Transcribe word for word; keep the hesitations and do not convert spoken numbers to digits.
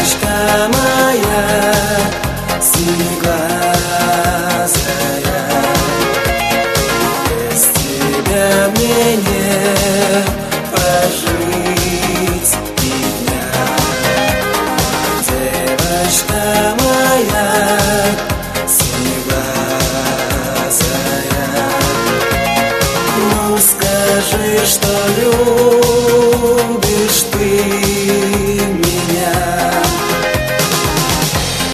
девочка моя, синеглазая, без тебя мне не прожить и дня. Девочка моя, синеглазая, ну скажи, что любишь